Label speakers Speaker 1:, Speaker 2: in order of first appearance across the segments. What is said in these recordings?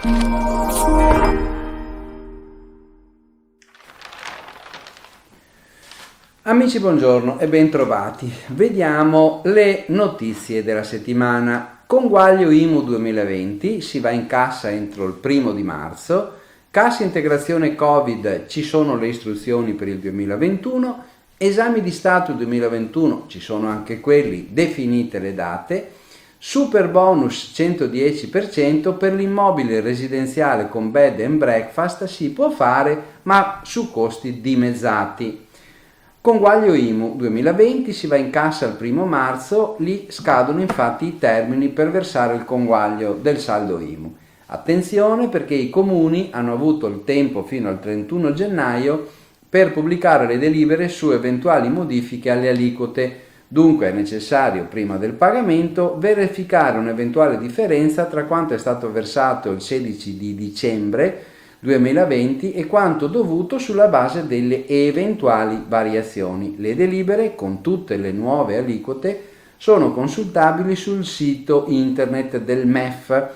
Speaker 1: Amici, buongiorno e bentrovati. Vediamo le notizie della settimana. Conguaglio IMU 2020, si va in cassa entro il 1° di marzo. Cassa integrazione Covid, ci sono le istruzioni per il 2021. Esami di Stato 2021, ci sono anche quelli, definite le date. Super bonus 110% per l'immobile residenziale con bed and breakfast si può fare, ma su costi dimezzati. Conguaglio IMU 2020, si va in cassa il 1° marzo, lì scadono infatti i termini per versare il conguaglio del saldo IMU. Attenzione, perché i comuni hanno avuto il tempo fino al 31 gennaio per pubblicare le delibere su eventuali modifiche alle aliquote. Dunque è necessario, prima del pagamento, verificare un'eventuale differenza tra quanto è stato versato il 16 di dicembre 2020 e quanto dovuto sulla base delle eventuali variazioni. Le delibere, con tutte le nuove aliquote, sono consultabili sul sito internet del MEF,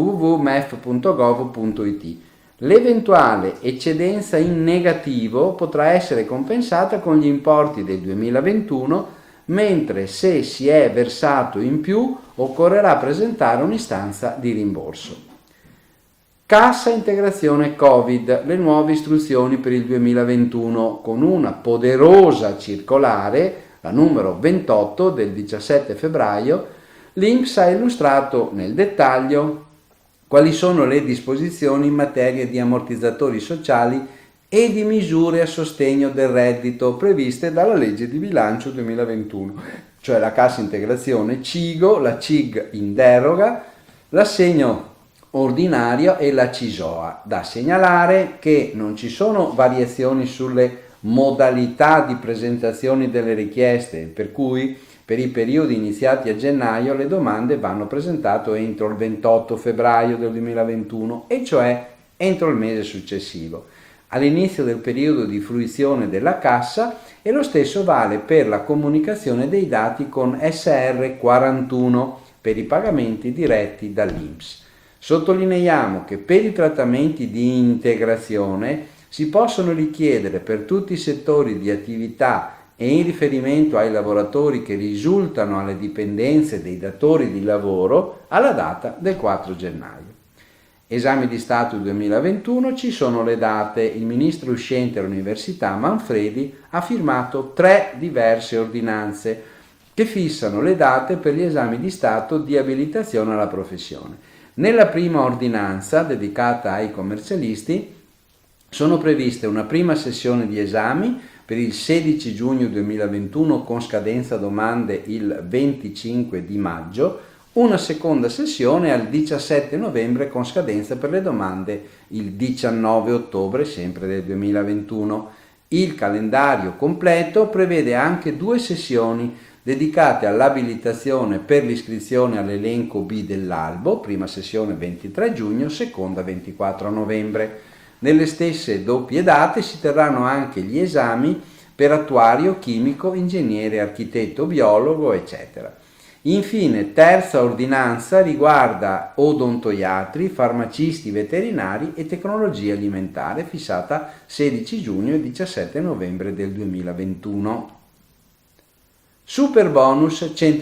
Speaker 1: www.mef.gov.it. L'eventuale eccedenza in negativo potrà essere compensata con gli importi del 2021, mentre se si è versato in più occorrerà presentare un'istanza di rimborso. Cassa integrazione Covid, le nuove istruzioni per il 2021, con una poderosa circolare, la numero 28 del 17 febbraio, l'INPS ha illustrato nel dettaglio quali sono le disposizioni in materia di ammortizzatori sociali e di misure a sostegno del reddito previste dalla legge di bilancio 2021, cioè la cassa integrazione CIGO, la CIG in deroga, l'assegno ordinario e la CISOA. Da segnalare che non ci sono variazioni sulle modalità di presentazione delle richieste, per cui per i periodi iniziati a gennaio le domande vanno presentate entro il 28 febbraio del 2021, e cioè entro il mese successivo all'inizio del periodo di fruizione della cassa, e lo stesso vale per la comunicazione dei dati con SR41 per i pagamenti diretti dall'INPS. Sottolineiamo che per i trattamenti di integrazione si possono richiedere per tutti i settori di attività e in riferimento ai lavoratori che risultano alle dipendenze dei datori di lavoro alla data del 4 gennaio. Esami di Stato 2021, ci sono le date. Il ministro uscente all'Università Manfredi ha firmato 3 diverse ordinanze che fissano le date per gli esami di Stato di abilitazione alla professione. Nella prima ordinanza, dedicata ai commercialisti, sono previste una prima sessione di esami per il 16 giugno 2021 con scadenza domande il 25 di maggio, una seconda sessione al 17 novembre con scadenza per le domande il 19 ottobre sempre del 2021. Il calendario completo prevede anche 2 sessioni dedicate all'abilitazione per l'iscrizione all'elenco B dell'albo, prima sessione 23 giugno, seconda 24 novembre. Nelle stesse doppie date si terranno anche gli esami per attuario, chimico, ingegnere, architetto, biologo, eccetera. Infine, terza ordinanza riguarda odontoiatri, farmacisti veterinari e tecnologia alimentare, fissata 16 giugno e 17 novembre del 2021. Super bonus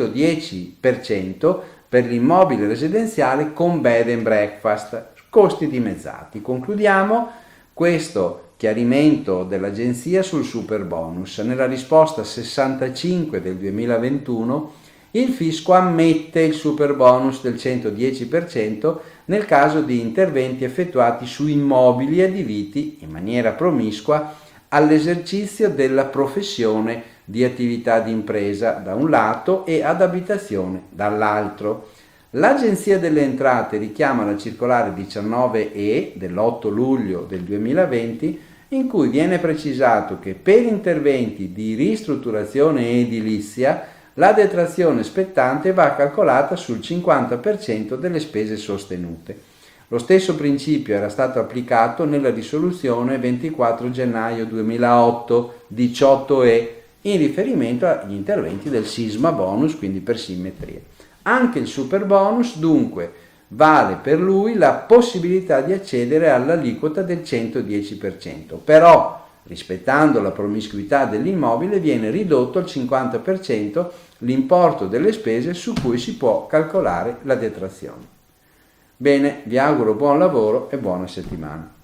Speaker 1: 110% per l'immobile residenziale con bed and breakfast, costi dimezzati. Concludiamo questo chiarimento dell'agenzia sul super bonus. Nella risposta 65 del 2021 il fisco ammette il super bonus del 110% nel caso di interventi effettuati su immobili adibiti in maniera promiscua all'esercizio della professione di attività di impresa da un lato e ad abitazione dall'altro. L'Agenzia delle Entrate richiama la circolare 19E dell'8 luglio del 2020 in cui viene precisato che per interventi di ristrutturazione edilizia la detrazione spettante va calcolata sul 50% delle spese sostenute. Lo stesso principio era stato applicato nella risoluzione 24 gennaio 2008 18E in riferimento agli interventi del sisma bonus, quindi per simmetria. Anche il super bonus dunque vale per lui la possibilità di accedere all'aliquota del 110%, però rispettando la promiscuità dell'immobile viene ridotto al 50% l'importo delle spese su cui si può calcolare la detrazione. Bene, vi auguro buon lavoro e buona settimana.